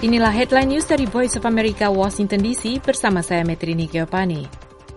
Inilah headline news dari Voice of America, Washington DC, bersama saya Metrini Geopani.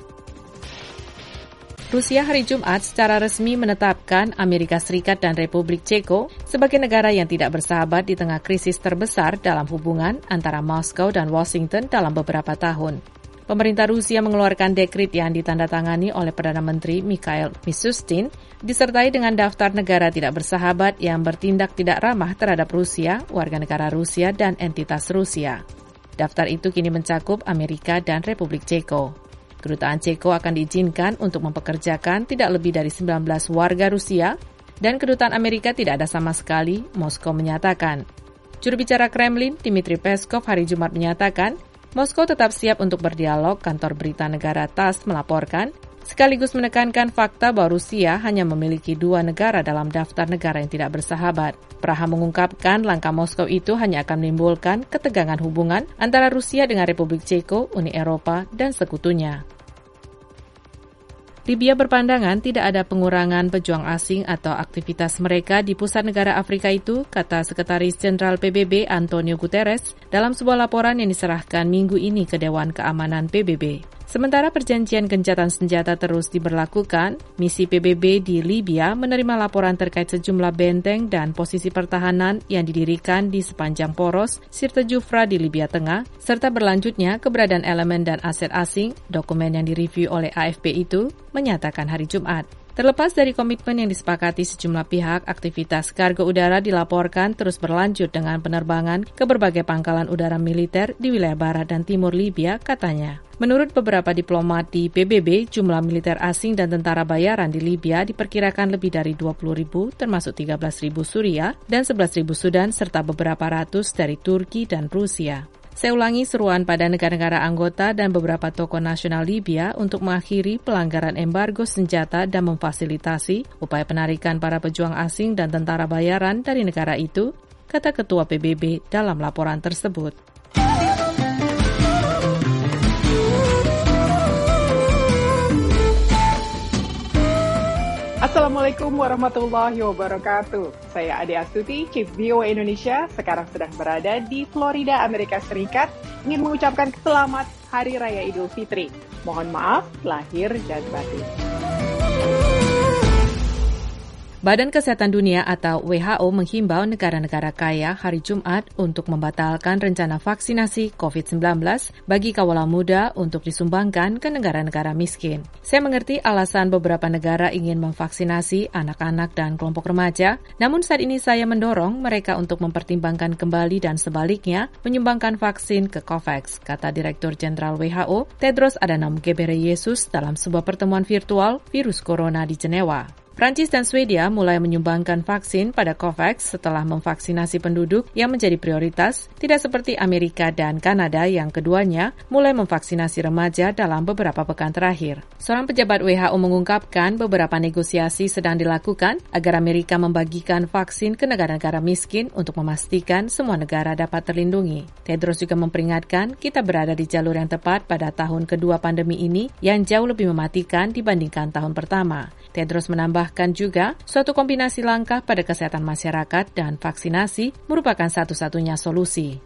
Rusia hari Jumat secara resmi menetapkan Amerika Serikat dan Republik Ceko sebagai negara yang tidak bersahabat di tengah krisis terbesar dalam hubungan antara Moskow dan Washington dalam beberapa tahun. Pemerintah Rusia mengeluarkan dekret yang ditandatangani oleh Perdana Menteri Mikhail Mishustin, disertai dengan daftar negara tidak bersahabat yang bertindak tidak ramah terhadap Rusia, warga negara Rusia, dan entitas Rusia. Daftar itu kini mencakup Amerika dan Republik Ceko. Kedutaan Ceko akan diizinkan untuk mempekerjakan tidak lebih dari 19 warga Rusia, dan kedutaan Amerika tidak ada sama sekali, Moskow menyatakan. Juru bicara Kremlin, Dmitry Peskov, hari Jumat menyatakan, Moskow tetap siap untuk berdialog, kantor berita negara TASS melaporkan, sekaligus menekankan fakta bahwa Rusia hanya memiliki 2 negara dalam daftar negara yang tidak bersahabat. Praha mengungkapkan langkah Moskow itu hanya akan menimbulkan ketegangan hubungan antara Rusia dengan Republik Ceko, Uni Eropa, dan sekutunya. Libya berpandangan tidak ada pengurangan pejuang asing atau aktivitas mereka di pusat negara Afrika itu, kata Sekretaris Jenderal PBB Antonio Guterres dalam sebuah laporan yang diserahkan minggu ini ke Dewan Keamanan PBB. Sementara perjanjian gencatan senjata terus diberlakukan, misi PBB di Libya menerima laporan terkait sejumlah benteng dan posisi pertahanan yang didirikan di sepanjang poros Sirte Jufra di Libya Tengah, serta berlanjutnya keberadaan elemen dan aset asing, dokumen yang direview oleh AFP itu menyatakan hari Jumat. Terlepas dari komitmen yang disepakati sejumlah pihak, aktivitas kargo udara dilaporkan terus berlanjut dengan penerbangan ke berbagai pangkalan udara militer di wilayah barat dan timur Libya, katanya. Menurut beberapa diplomat di PBB, jumlah militer asing dan tentara bayaran di Libya diperkirakan lebih dari 20.000, termasuk 13.000 Suriah dan 11.000 Sudan, serta beberapa ratus dari Turki dan Rusia. Saya ulangi seruan pada negara-negara anggota dan beberapa tokoh nasional Libya untuk mengakhiri pelanggaran embargo senjata dan memfasilitasi upaya penarikan para pejuang asing dan tentara bayaran dari negara itu, kata Ketua PBB dalam laporan tersebut. Assalamualaikum warahmatullahi wabarakatuh. Saya Ade Astuti, Chief VOA Indonesia, sekarang sedang berada di Florida, Amerika Serikat, ingin mengucapkan selamat Hari Raya Idul Fitri. Mohon maaf, lahir dan batin. Badan Kesehatan Dunia atau WHO menghimbau negara-negara kaya hari Jumat untuk membatalkan rencana vaksinasi COVID-19 bagi kawalan muda untuk disumbangkan ke negara-negara miskin. Saya mengerti alasan beberapa negara ingin memvaksinasi anak-anak dan kelompok remaja, namun saat ini saya mendorong mereka untuk mempertimbangkan kembali dan sebaliknya menyumbangkan vaksin ke COVAX, kata Direktur Jenderal WHO Tedros Adhanom Ghebreyesus dalam sebuah pertemuan virtual virus corona di Jenewa. Prancis dan Swedia mulai menyumbangkan vaksin pada COVAX setelah memvaksinasi penduduk yang menjadi prioritas, tidak seperti Amerika dan Kanada yang keduanya mulai memvaksinasi remaja dalam beberapa pekan terakhir. Seorang pejabat WHO mengungkapkan beberapa negosiasi sedang dilakukan agar Amerika membagikan vaksin ke negara-negara miskin untuk memastikan semua negara dapat terlindungi. Tedros juga memperingatkan kita berada di jalur yang tepat pada tahun kedua pandemi ini yang jauh lebih mematikan dibandingkan tahun pertama. Tedros menambahkan juga, suatu kombinasi langkah pada kesehatan masyarakat dan vaksinasi merupakan satu-satunya solusi.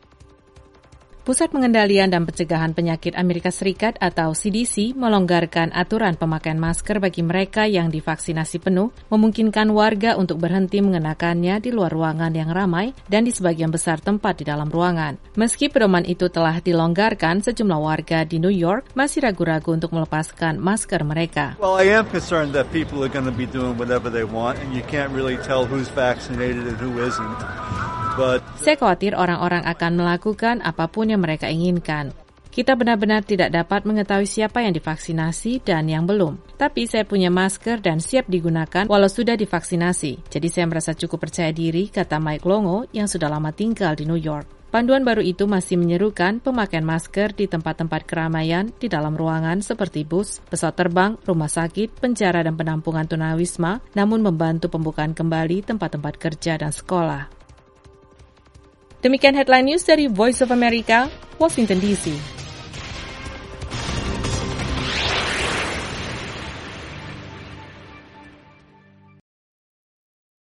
Pusat Pengendalian dan Pencegahan Penyakit Amerika Serikat atau CDC melonggarkan aturan pemakaian masker bagi mereka yang divaksinasi penuh, memungkinkan warga untuk berhenti mengenakannya di luar ruangan yang ramai dan di sebagian besar tempat di dalam ruangan. Meski pedoman itu telah dilonggarkan, sejumlah warga di New York masih ragu-ragu untuk melepaskan masker mereka. Well, I am concerned that people are going to be doing whatever they want and you can't really tell who's vaccinated and who isn't. Saya khawatir orang-orang akan melakukan apapun yang mereka inginkan. Kita benar-benar tidak dapat mengetahui siapa yang divaksinasi dan yang belum. Tapi saya punya masker dan siap digunakan walau sudah divaksinasi. Jadi saya merasa cukup percaya diri, kata Mike Longo yang sudah lama tinggal di New York. Panduan baru itu masih menyerukan pemakaian masker di tempat-tempat keramaian di dalam ruangan seperti bus, pesawat terbang, rumah sakit, penjara dan penampungan tunawisma, namun membantu pembukaan kembali tempat-tempat kerja dan sekolah. Demikian headline news dari Voice of America, Washington DC.